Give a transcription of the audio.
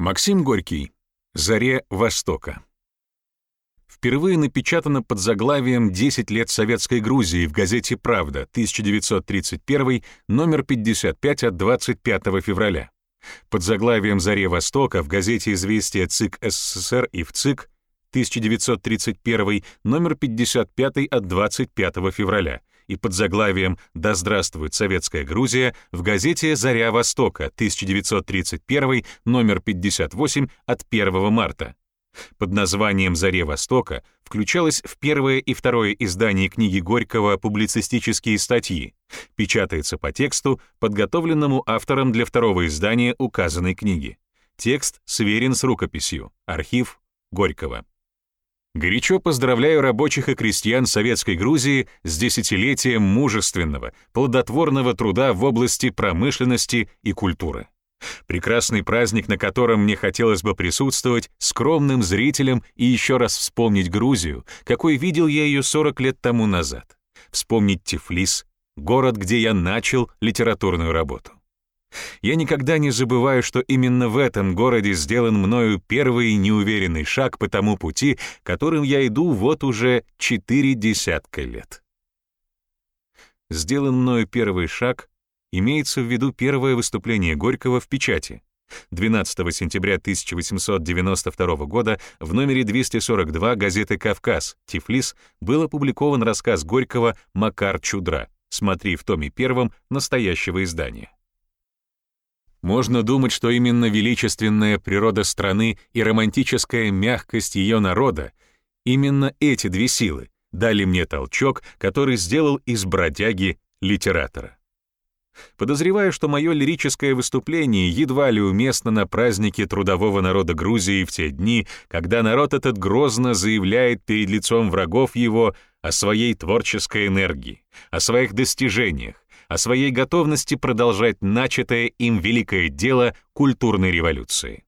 Максим Горький. «Заре Востока». Впервые напечатано под заглавием «10 лет Советской Грузии» в газете «Правда», 1931, номер 55 от 25 февраля. Под заглавием «Заре Востока» в газете «Известия ЦИК СССР» и в ЦИК, 1931, номер 55 от 25 февраля. И под заглавием «Да здравствует Советская Грузия» в газете «Заря Востока», 1931, номер 58 от 1 марта. Под названием «Заре Востока» включалось в первое и второе издание книги Горького публицистические статьи. Печатается по тексту, подготовленному автором для второго издания указанной книги. Текст сверен с рукописью. Архив Горького. Горячо поздравляю рабочих и крестьян Советской Грузии с десятилетием мужественного, плодотворного труда в области промышленности и культуры. Прекрасный праздник, на котором мне хотелось бы присутствовать скромным зрителем и еще раз вспомнить Грузию, какой видел я ее 40 лет тому назад. Вспомнить Тифлис, город, где я начал литературную работу. Я никогда не забываю, что именно в этом городе сделан мною первый неуверенный шаг по тому пути, которым я иду вот уже 40 лет. Сделан мною первый шаг имеется в виду первое выступление Горького в печати. 12 сентября 1892 года в номере 242 газеты «Кавказ», Тифлис, был опубликован рассказ Горького «Макар Чудра». Смотри в томе 1 настоящего издания. Можно думать, что именно величественная природа страны и романтическая мягкость ее народа, именно эти две силы дали мне толчок, который сделал из бродяги литератора. Подозреваю, что мое лирическое выступление едва ли уместно на празднике трудового народа Грузии в те дни, когда народ этот грозно заявляет перед лицом врагов его о своей творческой энергии, о своих достижениях, о своей готовности продолжать начатое им великое дело культурной революции.